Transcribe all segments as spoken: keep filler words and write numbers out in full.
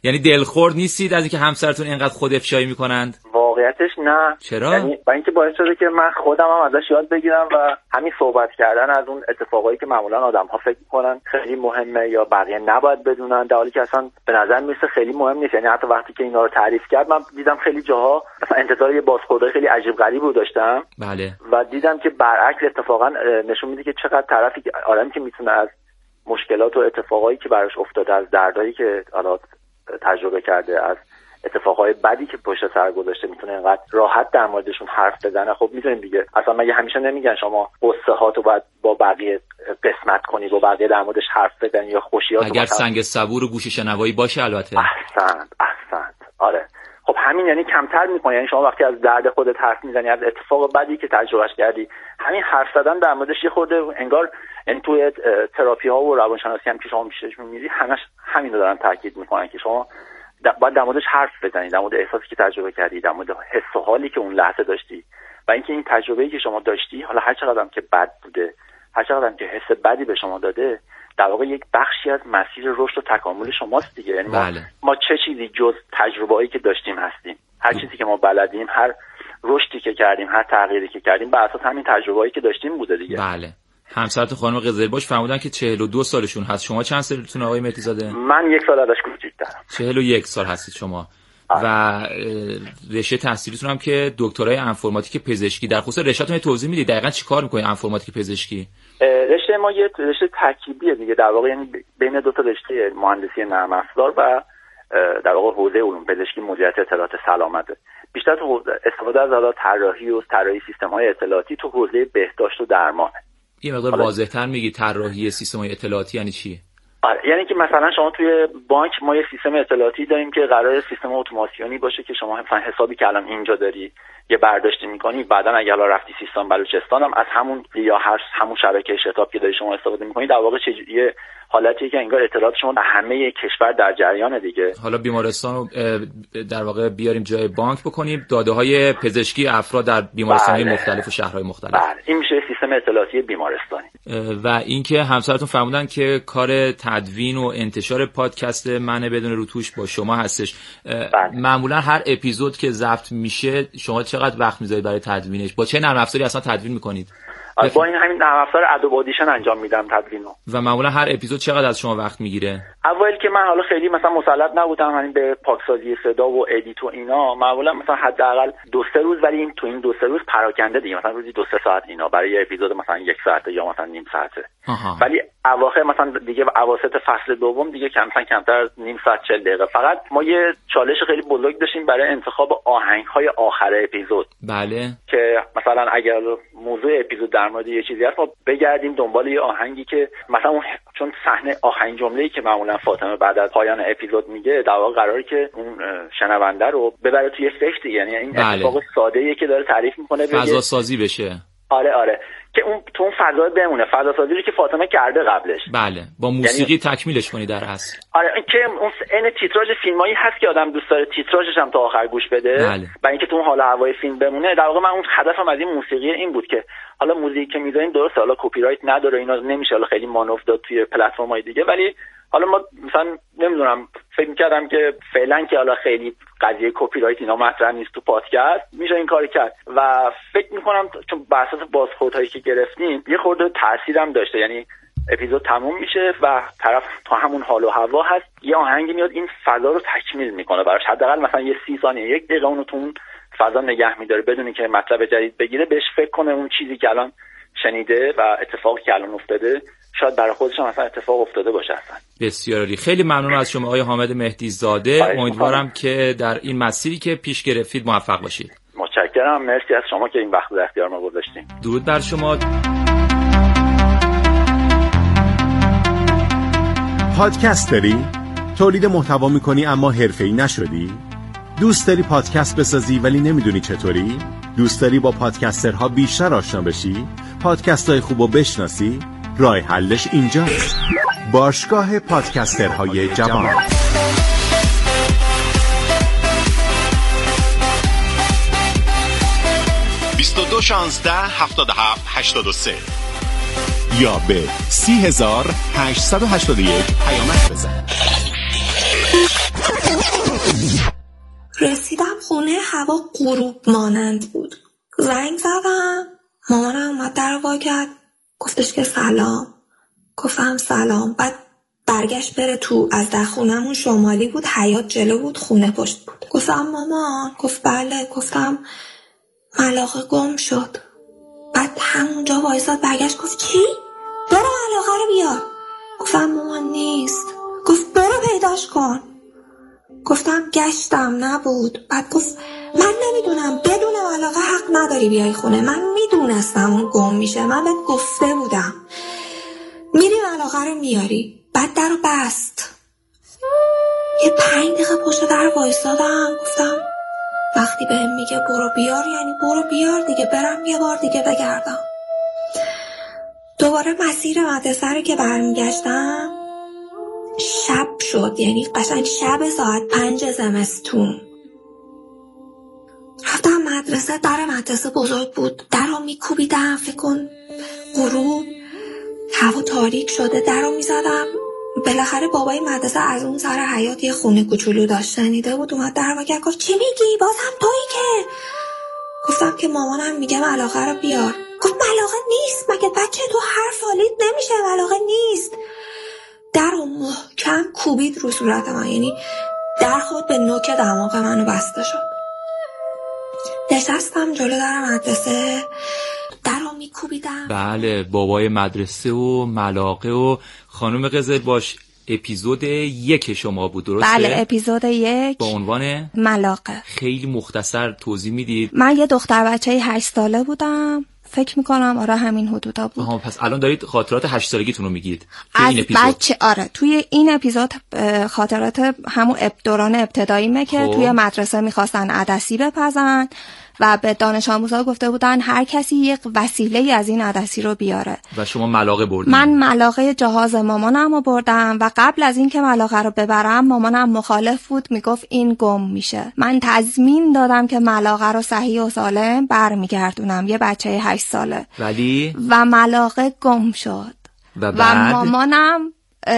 یعنی دلخور نیستید از اینکه همسرتون اینقدر خود افشایی میکنند؟ واقعیتش نه. چرا؟ یعنی برای اینکه باعث شده که من خودم هم ازش یاد بگیرم و همین صحبت کردن از اون اتفاقایی که معمولا آدم‌ها فکر می‌کنن خیلی مهمه یا بقیه نباید بدونن، در حالی که اصلا به نظر میسه خیلی مهم نیست. یعنی حتی وقتی که اینا رو تعریف کرد من دیدم خیلی جاها مثلا انتظار یه بازخوردی خیلی عجیب غریبی رو داشتم. بله. و دیدم که برعکس اتفاقا نشون میده که چقدر طرفی که آدمی که میتونه از مشکلات و اتفاقایی که براش افتاده، از دردایی که حالا تجربه کرده، از اتفاقای بدی که پشت سر گذاشته، میتونه اینقدر راحت در موردشون حرف بزنه. خب میدونیم دیگه اصلا مگه همیشه نمیگن شما قصه هاتو باید با بقیه قسمت کنی، با بقیه در موردش حرف بزنی یا خوشیات اگر سنگ صبور و گوش شنوایی باشه. البته احسنت احسنت آره. خب همین یعنی کمتر میکنی. یعنی شما وقتی از درد خودت حرف میزنی، از اتفاق بدی که تجربهش کردی، همین حرف زدن در موردش یه خورده انگار این توی تراپی ها و روانشناسی هم که شما پیشش می‌میری همش همین رو دارن تاکید میکنن که شما باید در موردش حرف بزنید، در مورد احساسی که تجربه کردی، در مورد حس و حالی که اون لحظه داشتی و اینکه این تجربه‌ای که شما داشتی، حالا هر چقدر هم که بد بوده، هر چقدر هم که حس بدی به شما داده، در واقع یک بخشی از مسیر رشد و تکامل شماست دیگه. یعنی بله. ما, ما چه چیزی جز تجربه‌ای که داشتیم هستیم؟ هر چیزی که ما بلدیم، هر رشدی که کردیم، هر تغییری که کردیم بر اساس همین تجربه‌ای که داشتیم بوده دیگه. بله. همسرت خانم قزلباش فرمودن که چهل و دو سالشون هست. شما چند سالتونه آقای مهدی زاده؟ من یک سال ازش کوچیک‌ترم. چهل و یک سال هستید شما. آه. و رشته تحصیلیتون هم که دکترای انفرماتیک پزشکی. در خصوص رشته‌تون توضیح میدید دقیقاً چیکار می‌کنید انفرماتیک پزشکی؟ رشته ما یه رشته ترکیبیه دیگه، در واقع یعنی بین دو تا رشته مهندسی نرم افزار و در واقع حوزه علوم پزشکی مدیریت اطلاعات سلامته. بیشتر تو استفاده از حالا طراحی و طراحی سیستم‌های اطلاعاتی تو حوزه بهداشت و درمان. یه مقدار واضح‌تر میگی طراحی سیستم‌های اطلاعاتی یعنی چی؟ آره، یعنی که مثلا شما توی بانک ما یه سیستم اطلاعاتی داریم که قراره سیستم اتوماسیونی باشه که شما مثلا حسابی که الان اینجا داری یه برداشتی می‌کنی، بعداً اگه الان رفتی سیستان بلوچستان هم از همون یا هر همون شبکه شتاب که داری شما استفاده می‌کنی، در واقع چه حالتیه که انگار اطلاعات شما به همه کشور در جریان دیگه. حالا بیمارستان رو در واقع بیاریم جای بانک بکنیم، داده‌های پزشکی افراد در بیمارستان‌های بله. مختلف و شهرهای مختلف. بله، این میشه سیستم اطلاعاتی بیمارستانی. و اینکه همسرتون فرمودن که کار تدوین و انتشار پادکست من بدون روتوش با شما هستش. بله. معمولا هر اپیزود که ضبط میشه شما چقدر وقت میذارید برای تدوینش؟ با چه نرم افزاری اصلا تدوین میکنید؟ با این همین نرم افزار ادوب آدیشن انجام میدم تدوینو. و معمولا هر اپیزود چقدر از شما وقت میگیره؟ اوایل که من حالا خیلی مثلا مسلط نبودم همین به پاکسازی صدا و ادیت و اینا، معمولا مثلا حداقل دو سه روز، ولی این تو این دو سه روز پراکنده دیگه، مثلا روزی دو سه ساعت اینا برای یه اپیزود مثلا یک ساعته یا مثلا نیم ساعته. آها. ولی اواخر مثلا دیگه اواسط فصل دوم دیگه کمتر کمتر از نیم ساعت چهل دقیقه. فقط ما یه چالش خیلی بزرگ داشتیم برای انتخاب آهنگ‌های آخر اپیزود. بله. که مثلا اگر موضوع اپیزود در مورد یه چیزی هست، ما بگردیم دنبال یه آهنگی که مثلا اون چون صحنه آخرین جمله‌ای که معمولا فاطمه بعد از پایان اپیزود میگه، در واقع قراره که اون شنونده رو ببره توی فکر، یعنی این بله. اتفاق ساده‌ای که داره تعریف میکنه فضا سازی بشه. آره آره، که اون تو اون فضا بمونه، فضا سازی رو که فاطمه کرده قبلش. بله، با موسیقی یعنی... تکمیلش کنی در اصل. آره، که اون این تیتراژ فیلمایی هست که آدم دوست داره تیتراژش هم تا آخر گوش بده. بله. برای اینکه تو اون حال هوای فیلم بمونه. در واقع من اون هدفم از این موسیقی این بود که حالا موزیکی که میذارین درسته، حالا کپی رایت نداره، اینا نمیشه حالا خیلی مانور داد توی پلتفرم‌های دیگه، ولی حالا ما مثلا نمیدونم فکر می‌کردم که فعلا که حالا خیلی قضیه کپی رایت اینا مطرح نیست تو پادکست، میشه این کارو کرد و فکر می‌کنم چون بر اساس بازخوردهایی که گرفتیم یه خورده تاثیرم داشته. یعنی اپیزود تموم میشه و طرف تو همون حال و هوا هست، یه آهنگی میاد این فضا رو تکمیل میکنه براش، حداقل مثلا یه سی ثانیه یک دقیقه اونو تو اون فضا نگه میداره بدون اینکه مطلب جدید بگیره، بهش فکر کنه اون چیزی که الان شنیده و اتفاقی که الان افتاده شاید برای خودش هم مثلا اتفاق افتاده باشه اصلا. بسیار عالی، خیلی ممنون از شما آقای حامد مهدی زاده. امیدوارم که در این مسیری که پیش گرفتید موفق باشید. متشکرم، مرسی از شما که این وقت در اختیار ما گذاشتین. درود بر شما. پادکست داری؟ تولید محتوا میکنی اما حرفه‌ای نشدی؟ دوست داری پادکست بسازی ولی نمیدونی چطوری؟ دوست داری با پادکسترها بیشتر آشنا بشی؟ پادکست‌های خوبو بشناسی؟ راه حلش اینجاست. باشگاه پادکسترهای جوان. بیست و دو شانزده هفتاد و هفت هشتاد و سه یا به سی هزار هشتصد و هشتاد و یک پیامک بزن. خونه هوا غروب مانند بود. زنگ زدم، مامانم اومد در رو وا کرد، گفتش که سلام. گفتم سلام. بعد برگشت بره تو. از در خونمون شمالی بود، حیاط جلو بود، خونه پشت بود. گفتم مامان. گفت بله. گفتم ملاقه گم شد. بعد همونجا وایساد، برگشت گفت چی؟ برو ملاقه رو بیار. گفتم مامان نیست. گفت برو پیداش کن. گفتم گشتم نبود. بعد گفت من نمیدونم، بدون ملاقه حق نداری بیای خونه. من میدونستم اون گم میشه، من بهت گفته بودم. میری ملاقه رو میاری. بعد در رو بست. یه پنج دقیقه پشت در وایسادم. گفتم وقتی بهم میگه برو بیار یعنی برو بیار دیگه، برم یه بار دیگه بگردم. دوباره مسیر مدرسه رو که برمیگشتم شب شد، یعنی قشنگ شب ساعت پنج زمستون. رفتم مدرسه. در مدرسه بزرگ بود، در رو میکوبیدم، فکر کن غروب، هوا تاریک شده. در رو میزدم. بالاخره بابای مدرسه از اون سر حیاط یه خونه کوچولو داشت، شنیده بود، اومد در رو گفت چی میگی؟ باز هم تویی که؟ گفتم که مامانم میگه ملاقه رو بیار. گفت ملاقه نیست مگه بچه، تو حرف حالیت نمیشه، ملاقه نیست. در رو محکم کوبید رو صورت من، یعنی در خود به نوک دماغ منو بسته شد. نشستم جلو در مدرسه، در رو میکوبیدم. بله، بابای مدرسه و ملاقه و خانم قزل باش اپیزود یک شما بود، درسته؟ بله، اپیزود یک با عنوان ملاقه. خیلی مختصر توضیح میدید. من یه دختر بچه هشت ساله بودم، فکر میکنم آره همین حدودا بود. آها، پس الان دارید خاطرات هشت سالگیتون رو میگید از بچه. آره، توی این اپیزود خاطرات همون دوران ابتداییمه که توی مدرسه میخواستن عدسی بپزن و به دانش آموزها گفته بودن هر کسی یک وسیله‌ای از این عدسی رو بیاره. و شما ملاقه بردید؟ من ملاقه جهاز مامانم رو بردم و قبل از این که ملاقه رو ببرم مامانم مخالف بود، میگفت این گم میشه. من تضمین دادم که ملاقه رو صحیح و سالم برمیگردونم، یه بچه هشت ساله. ولی و ملاقه گم شد و, بعد؟ و مامانم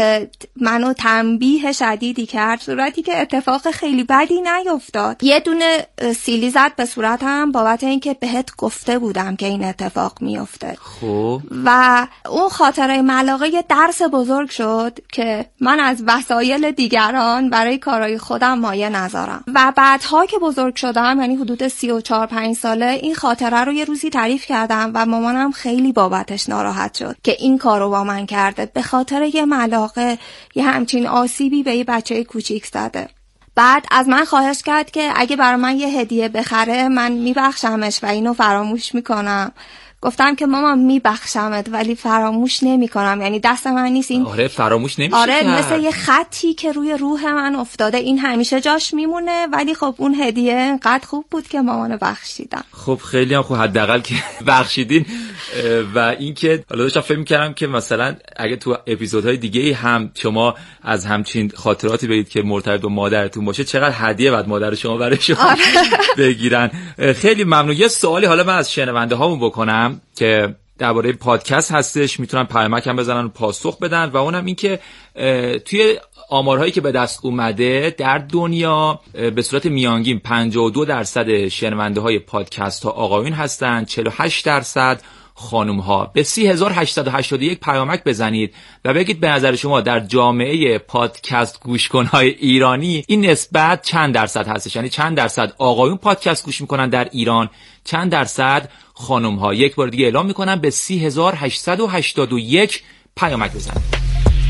منو تنبیه شدیدی کرد، صورتی که اتفاق خیلی بدی نیفتاد. یه دونه سیلی زد به صورتم بابت اینکه بهت گفته بودم که این اتفاق میفته. خب و اون خاطره ملاقه یه درس بزرگ شد که من از وسایل دیگران برای کارهای خودم مایه نذارم. و بعدها که بزرگ شدم، یعنی حدود سی و چهار پنج ساله، این خاطره رو یه روزی تعریف کردم و مامانم خیلی بابتش ناراحت شد که این کارو با من کرده، به خاطر یه ملاقه یه همچین آسیبی به یه بچه کوچیک زده. بعد از من خواهش کرد که اگه برای من یه هدیه بخره من میبخشمش و اینو فراموش میکنم. گفتم که مامان میبخشمت ولی فراموش نمیکنم، یعنی دست من نیست این. آره فراموش نمیشه. آره کرد. مثل یه خطی که روی روح من افتاده، این همیشه جاش میمونه، ولی خب اون هدیه انقدر خوب بود که مامانو بخشیدم. خب خیلی هم خوب، حداقل که بخشیدین. و اینکه حالا داشتم فکر می‌کردم که مثلا اگه تو اپیزودهای دیگه هم شما از همچین خاطراتی بگید که مرتبط با مادرتون باشه، چقدر هدیه بعد مادر شما برای شما آره. بگیرن. خیلی ممنون. یه سوالی حالا من از شنونده هامون بکنم که درباره پادکست هستش، میتونن پیامک هم بزنن و پاسخ بدن، و اونم این که توی آمارهایی که به دست اومده در دنیا به صورت میانگین پنجاه و دو درصد شنونده های پادکست ها آقایون هستن، چهل و هشت درصد خانم ها. به سی هزار و هشتصد و هشتاد و یک پیامک بزنید و بگید به نظر شما در جامعه پادکست گوشکن های ایرانی این نسبت چند درصد هستش، یعنی چند درصد آقایون پادکست گوش میکنن در ایران، چند درصد خانم ها. یک بار دیگه اعلام میکنم، به سی هزار و هشتصد و هشتاد و یک پیامک بزنید.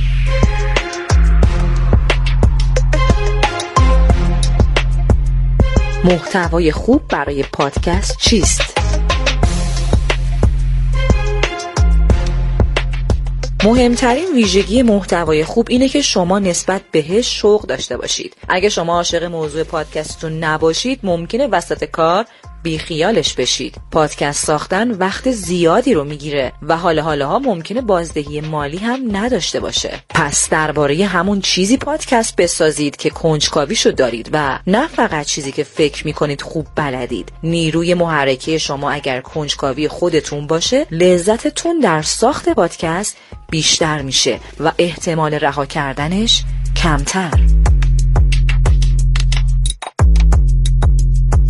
محتوای خوب برای پادکست چیست؟ مهمترین ویژگی محتوای خوب اینه که شما نسبت بهش شوق داشته باشید. اگه شما عاشق موضوع پادکستتون نباشید، ممکنه وسط کار بیخیالش بشید. پادکست ساختن وقت زیادی رو میگیره و حال حالاها ممکنه بازدهی مالی هم نداشته باشه. پس درباره همون چیزی پادکست بسازید که کنجکاویشو دارید و نه فقط چیزی که فکر میکنید خوب بلدید. نیروی محرکه شما اگر کنجکاوی خودتون باشه، لذتتون در ساخت پادکست بیشتر میشه و احتمال رها کردنش کمتر.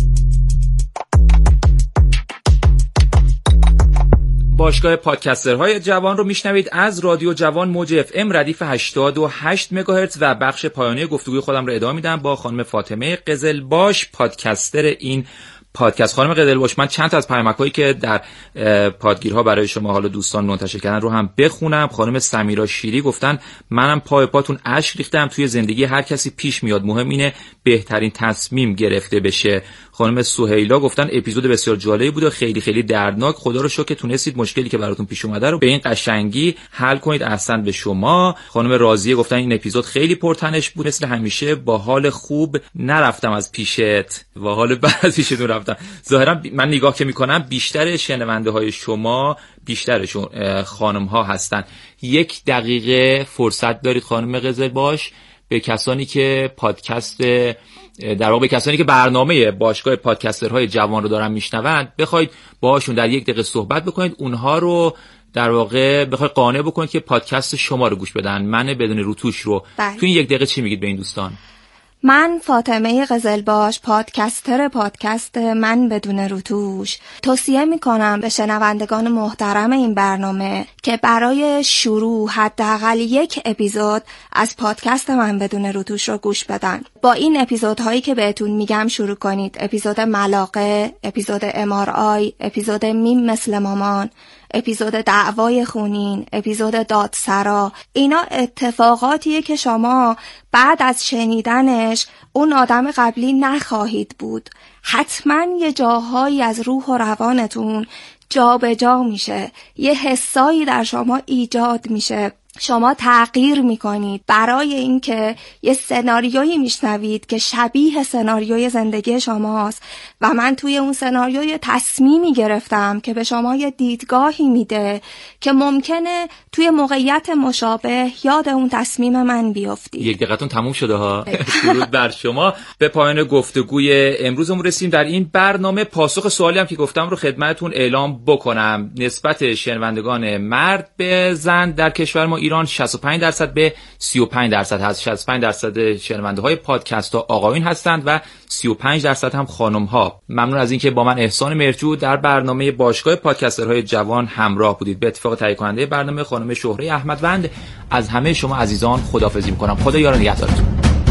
باشگاه پادکسترهای جوان رو میشنوید از رادیو جوان موج اف ام ردیف هشتاد و هشت مگاهرتز و بخش پایانی گفتگوی خودم رو ادامه میدم با خانم فاطمه قزلباش، پادکستر این پادکست. خانم قزلباش، من چند تا از پیامک‌هایی که در پادگیرها برای شما حالا دوستان منتشر کردن رو هم بخونم. خانم سمیرا شیری گفتن منم پای پاتون اشک ریختم، توی زندگی هر کسی پیش میاد، مهم اینه بهترین تصمیم گرفته بشه. خانم سهیلا گفتن اپیزود بسیار جالبی بود و خیلی خیلی دردناک، خدا رو شکر که تونستید مشکلی که براتون پیش اومده رو به این قشنگی حل کنید، احسن به شما. خانم راضیه گفتن این اپیزود خیلی پرتنش بود، مثل همیشه با حال خوب نرفتم از پیشت، با حال بد از پیشتون رفتم. ظاهرا من نگاه که میکنم بیشتر شنونده های شما بیشترشون خانم ها هستن. یک دقیقه فرصت دارید خانم قزلباش به کسانی که پادکست در واقع به کسانی که برنامه باشگاه پادکسترهای جوان رو دارن میشنوند بخواید باهاشون در یک دقیقه صحبت بکنید، اونها رو در واقع بخواید قانع بکنید که پادکست شما رو گوش بدن، من بدون روتوش رو. تو این یک دقیقه چی میگید به این دوستان؟ من فاطمه قزلباش، پادکستر پادکست من بدون روتوش، توصیه میکنم به شنوندگان محترم این برنامه که برای شروع حداقل یک اپیزود از پادکست من بدون روتوش رو گوش بدن. با این اپیزودهایی که بهتون میگم شروع کنید. اپیزود ملاقه، اپیزود ام آر آی، اپیزود میم مثل مامان، اپیزود دعوای خونین، اپیزود دادسرا. اینا اتفاقاتیه که شما بعد از شنیدنش اون آدم قبلی نخواهید بود. حتما یه جاهایی از روح و روانتون جا به جا میشه، یه حسایی در شما ایجاد میشه، شما تغییر میکنید برای اینکه یه سناریویی میشنوید که شبیه سناریوی زندگی شماست و من توی اون سناریوی تصمیمی گرفتم که به شما یه دیدگاهی میده که ممکنه توی موقعیت مشابه یاد اون تصمیم من بیافتید. یک دقیقتون تموم شده ها. درود بر شما. به پایان گفتگوی امروزمون رسیدیم. در این برنامه پاسخ سوالی هم که گفتم رو خدمتتون اعلام بکنم. نسبت شنوندگان مرد به زن در کشور ما ایران شصت و پنج درصد به سی و پنج درصد هست. شصت و پنج درصد شنونده های پادکست ها آقایون هستند و سی و پنج درصد هم خانم ها. ممنون از اینکه با من احسان مرجو در برنامه باشگاه پادکسترهای جوان همراه بودید. به اتفاق تهیه کننده برنامه خانم شهره احمدوند، از همه شما عزیزان خداحافظی می‌کنم. خدا یار و نگهدارتون.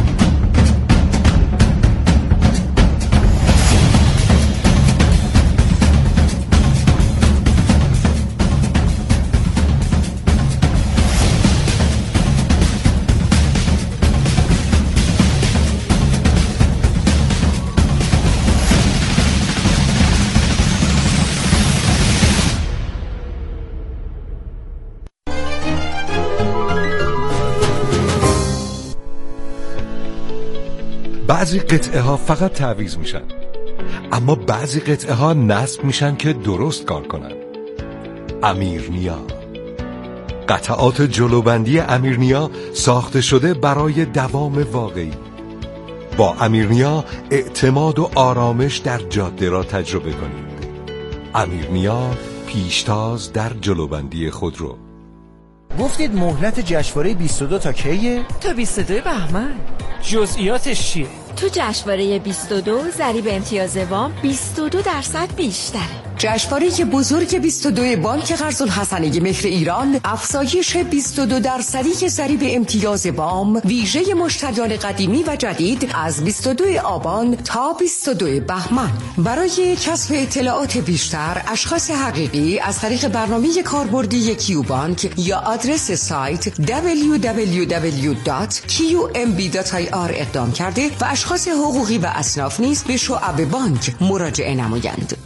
بعضی قطعه ها فقط تعویض میشن، اما بعضی قطعه ها نصب میشن که درست کار کنن. امیرنیا، قطعات جلوبندی امیرنیا ساخته شده برای دوام واقعی. با امیرنیا اعتماد و آرامش در جاده را تجربه کنید. امیرنیا، پیشتاز در جلوبندی خودرو. گفتید مهلت جشنواره بیست و دو تا کیه؟ تا بیست و دو بهمن. جزئیاتش چیه؟ تو جشنواره بیست و دو ضریب امتیاز وام بیست و دو درصد بیشتره. جشنواره بزرگ بیست و دو بانک قرض الحسنه مهر ایران افزایش بیست و دو درصدی ضریب امتیاز وام ویژه مشتریان قدیمی و جدید از بیست و دو آبان تا بیست و دو بهمن. برای کسب اطلاعات بیشتر اشخاص حقیقی از طریق برنامه کاربردی کیو بانک یا آدرس سایت دبلیو دبلیو دبلیو دات کیو ام بی دات آی آر اقدام کرده و اشخاص حقوقی و اصناف نیز به شعب بانک مراجعه نمایند.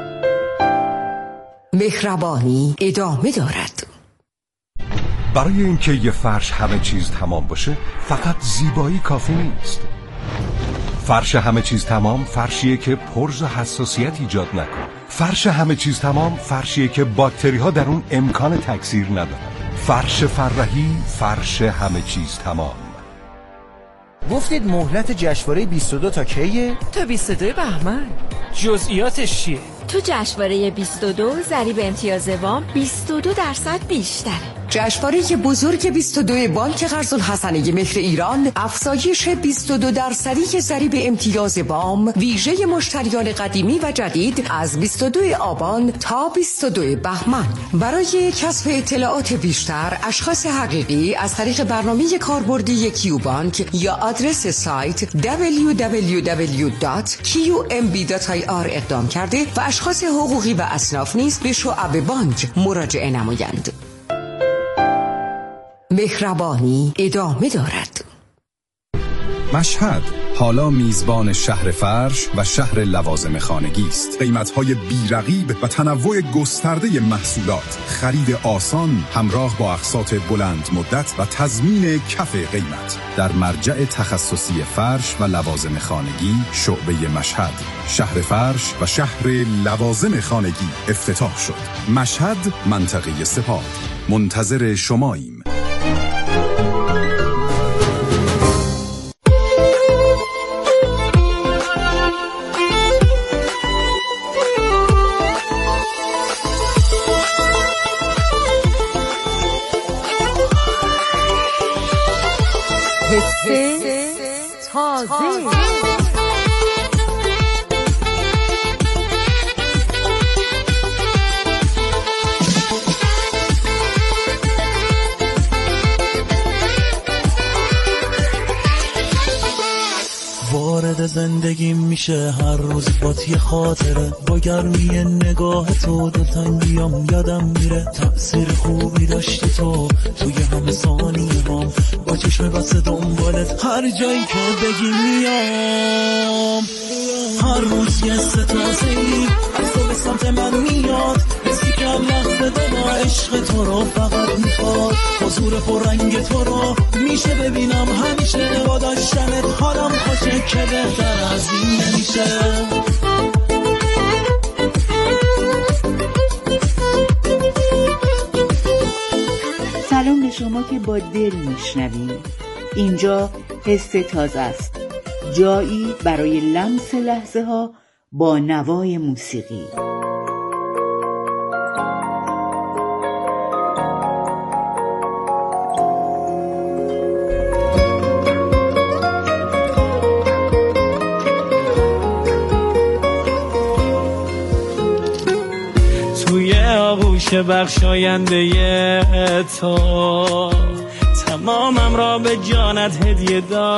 مهربانی ادامه دارد. برای اینکه یه فرش همه چیز تمام باشه فقط زیبایی کافی نیست. فرش همه چیز تمام فرشیه که پرز و حساسیت ایجاد نکنه. فرش همه چیز تمام فرشیه که باکتری ها در اون امکان تکثیر ندارن. فرش فرحی، فرش همه چیز تمام. گفتید مهلت جشنواره بیست و دو تا کیه؟ تا بیست و دو بهمن. جزئیاتش چیه؟ تو جشنواره بیست و دو ضریب امتیاز وام بیست و دو درصد بیشتره. جشنواره بزرگ بیست و دو بانک قرض الحسنه مهر ایران، افزایش بیست و دو درصدی ضریب امتیاز وام ویژه مشتریان قدیمی و جدید از بیست و دو آبان تا بیست و دو بهمن. برای کسب اطلاعات بیشتر، اشخاص حقیقی از طریق برنامه کاربردی کیو بانک یا آدرس سایت دبلیو دبلیو دبلیو دات کیو ام بی دات آی آر اقدام کرده و اشخاص حقوقی و اصناف نیز به شعب بانک مراجعه نمایند. مهربانی ادامه دارد. مشهد حالا میزبان شهر فرش و شهر لوازم خانگی است. قیمت‌های بی‌رقیب و تنوع گسترده محصولات، خرید آسان همراه با اقساط بلند مدت و تضمین کف قیمت در مرجع تخصصی فرش و لوازم خانگی شعبه مشهد. شهر فرش و شهر لوازم خانگی افتتاح شد. مشهد، منطقه سپاه. منتظر شماییم. تازه وارد زندگی میشه هر روز با یه خاطره، با گرمی نگاه تو دلتنگیام یادم میره. تأثیر خوبی داشتی تو توی همه ثانیه هم، با چشم بسته دنبالت هر جایی که بگی میام. هر روز یه ستازه‌ای از تو به سمت من میاد، حسی که لحظه دما عشق تو رو فقط میخواد. حضور پررنگ تو رو میشه ببینم همیشه، با داشتنت حالم خوشه که بهتر از این نمیشه. سلام به شما که با دل میشنویم. اینجا حس تازه است، جایی برای لمس لحظه ها با نوای موسیقی. توی آغوش بخشاینده تو تمامم را به جانت هدیه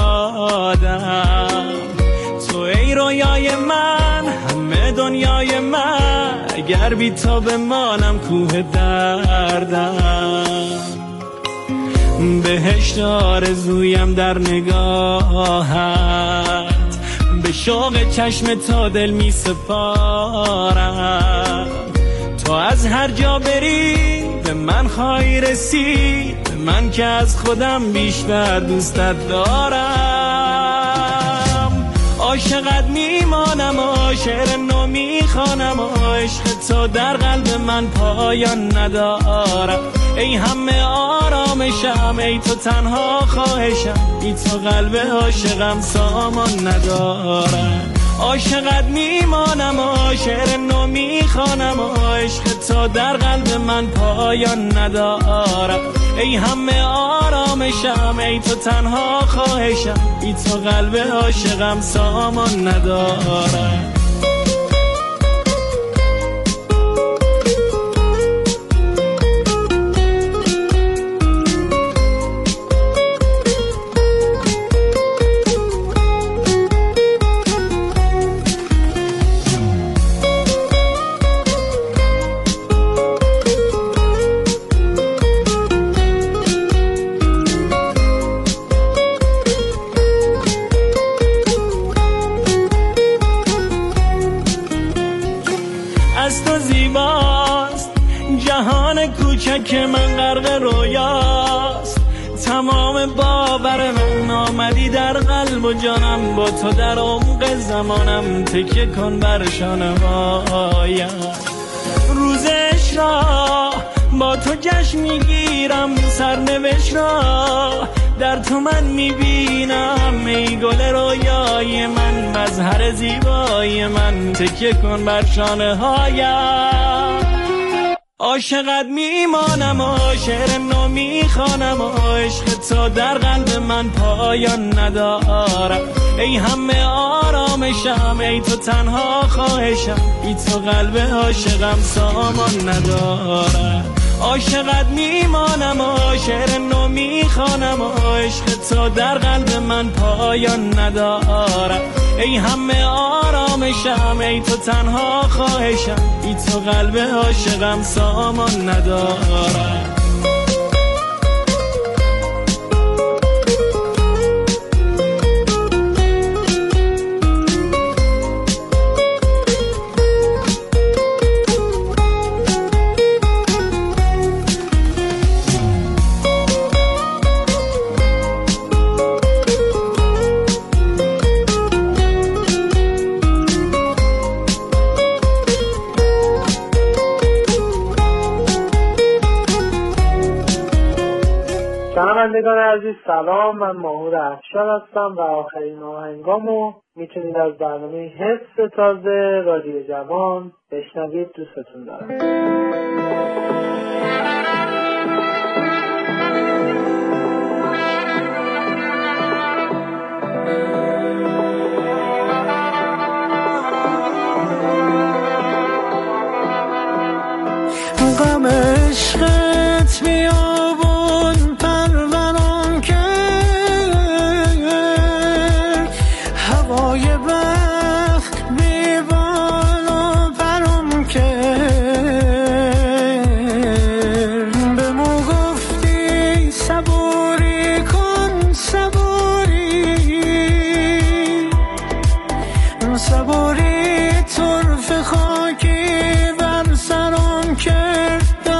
دادم. تو ای رویای من، همه دنیای من، اگر بی تو بمانم کوه دردم. بهشت آرزویم در نگاهت، به شوق چشم تا دل می سپارم. تو از هر جا بری به من خواهی رسید، به من که از خودم بیشتر دوستت دارم. عاشقت میمانم و شعر نو میخوانم و عشق تو در قلب من پایان ندارم. ای همه آرامشم، ای تو تنها خواهشم، ای تو قلب عاشقم سامان ندارم. عاشقت میمانم و شعر نو میخوانم و عشق تو در قلب من پایان ندارم. ای همه آرامشم، ای تو تنها خواهشم، ای تو قلب عاشقم سامان ندارم. که من غرق رویاست، تمام باور من آمدی در قلب و جانم، با تو در عمق زمانم تکیه کن بر شانه هایم. روزش را با تو جشن میگیرم، سرنوشت را در تو من میبینم. ای گل رویای من، مظهر زیبای من، تکیه کن بر شانه هایم. عاشقت میمانم و شعر نو میخوانم و عشق تا در قلب من پایان ندارم. ای همه آرامشم، ای تو تنها خواهشم، ای تو قلب عاشقم سامان ندارم. عاشقت میمانم و شعر نو میخوانم و عشق تا در قلب من پایان ندارم. ای همه آرامشم، ای تو تنها خواهشم، ای تو قلب عاشقم سامان ندارم. شنوندگان عزیز سلام، من ماهور افشار هستم و آخرین آهنگامو میتونید از برنامه حس تازه رادیو جوان بشنوید. دوستتون دارم. غم عشقت بیابون پروران کرد، هوای بخت بیبال و پرم کرد. به مو گفتی صبوری کن صبوری، صبوری طرف خاکی بر سرم کرد.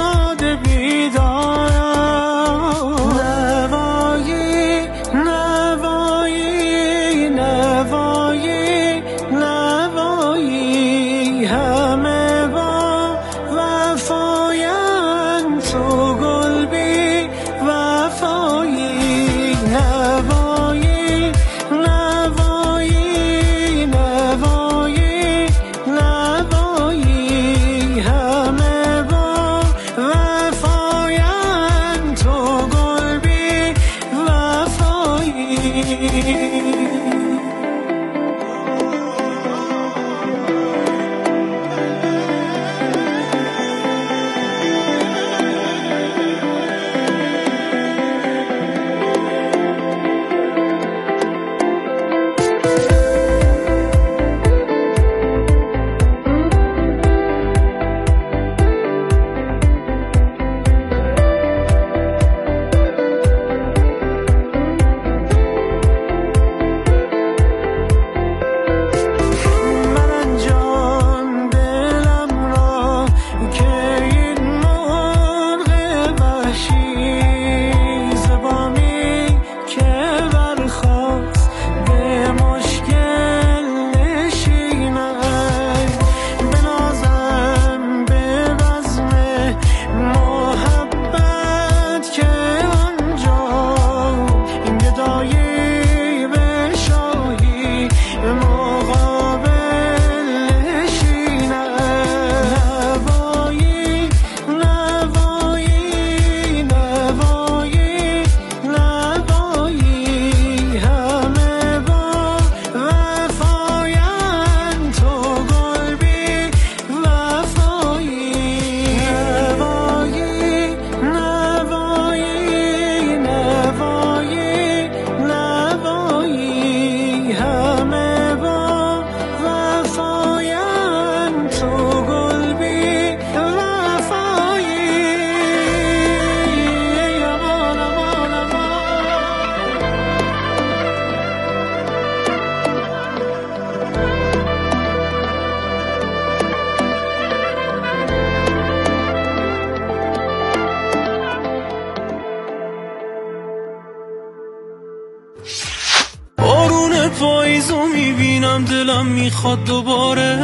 پاییزو میبینم دلم میخواد دوباره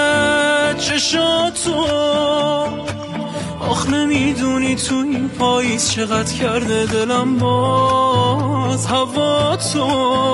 چشاتو. آخ نمیدونی تو این پاییز چقدر کرده دلم باز هوا تو.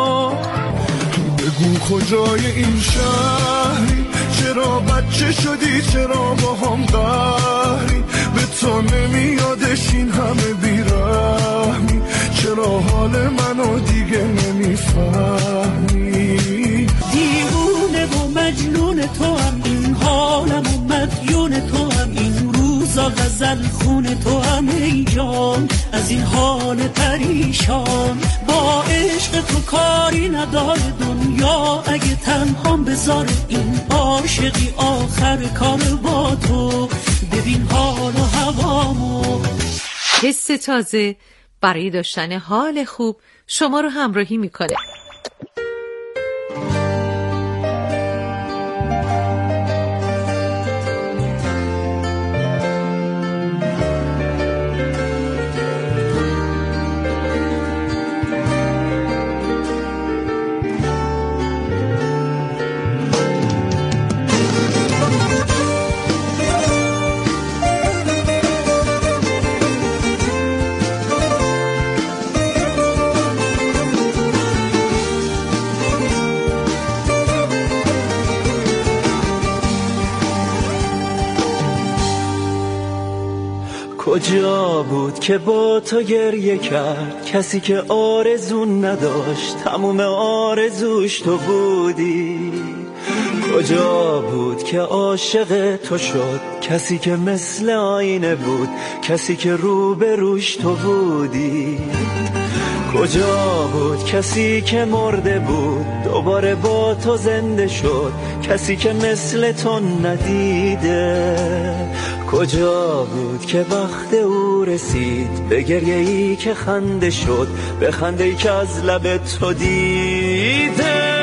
بگو کجای این شهری، چرا بچه شدی، چرا با هم قهری، تو نمیادش این همه بیرحمی، چرا حال منو دیگه نمیفهمی؟ دیوونه و مجنون تو هم، این حالم و مدیون تو هم، این روزا غزل خون تو هم ای جان، از این حال پریشان. با عشق تو کاری نداره دنیا، اگه تنهام بذاره این عاشقی آخر کار با تو. ببین حال و هوامو. حس تازه برای داشتن حال خوب شما رو همراهی میکنه. کجا بود که با تو گریه کرد کسی که آرزون نداشت، تموم آرزوش تو بودی؟ کجا بود که عاشق تو شد کسی که مثل آینه بود، کسی که رو به روش تو بودی؟ کجا بود کسی که مرده بود دوباره با تو زنده شد، کسی که مثل تو ندیده؟ کجا بود که وقت او رسید به گریه ای که خنده شد، به خنده ای که از لب تو دیده؟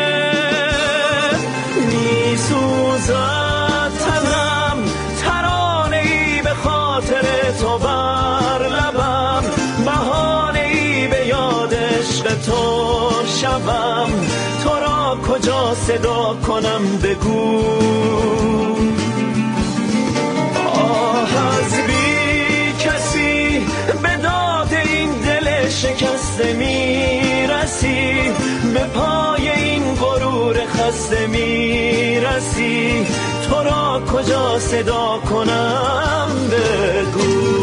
می سوزد تنم ترانه ای به خاطر تو بر لبم، بهانه ای به یاد عشق تو شبم. تو را کجا صدا کنم بگو؟ از بی کسی به داد این دل شکسته میرسی، به پای این غرور خسته میرسی. تو را کجا صدا کنم بگو؟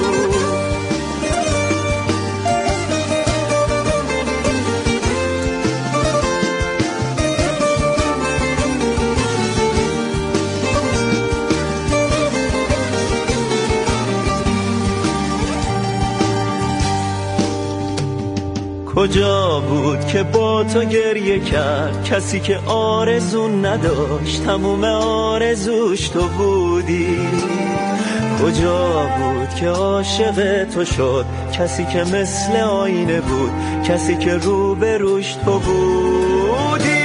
کجا بود که با تو گریه کرد کسی که آرزون نداشت، تموم آرزوش تو بودی؟ کجا بود که عاشق تو شد کسی که مثل آینه بود، کسی که رو به روش تو بودی؟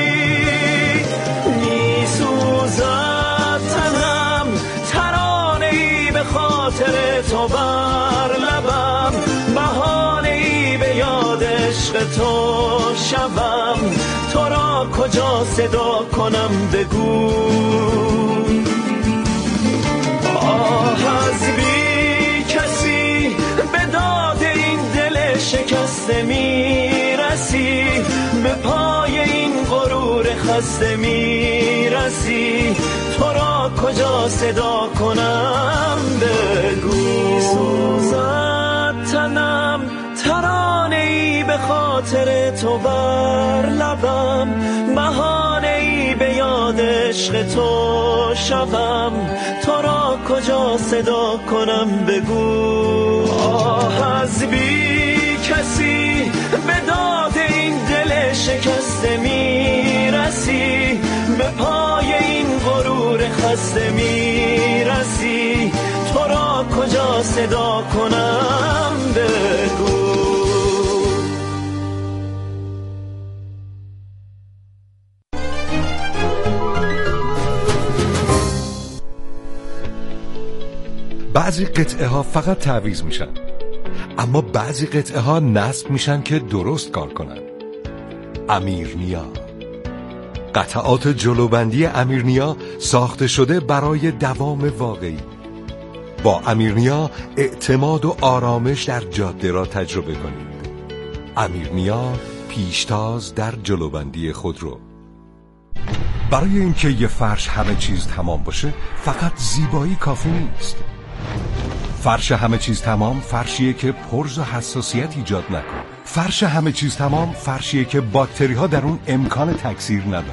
می سوزد تنم ترانه ای به خاطر تو بر لبم، بهانه ای به یاد عشق تو شبم. تو را کجا صدا کنم بگو؟ آه از بی کسی به داد این دل شکسته میرسی، به پای این غرور خسته میرسی. تو را کجا صدا کنم بگو؟ سوزد تنم ترانه ای به خاطر تو بر لبم، بهانه ای به یاد عشق تو شبم. تو را کجا صدا کنم بگو؟ آه از بی کسی به داد این دل شکسته میرسی، به پای این غرور خسته میرسی. تو را کجا صدا کنم بگو؟ بعضی قطعه ها فقط تعویض میشن، اما بعضی قطعه ها نصب میشن که درست کار کنن. امیرنیا، قطعات جلوبندی امیرنیا ساخته شده برای دوام واقعی. با امیرنیا اعتماد و آرامش در جاده را تجربه کنید. امیرنیا، پیشتاز در جلوبندی خودرو. برای اینکه یه فرش همه چیز تمام باشه فقط زیبایی کافی نیست. فرش همه چیز تمام فرشیه که پرز و حساسیت ایجاد نکنه. فرش همه چیز تمام فرشیه که باکتری ها در اون امکان تکثیر نداره.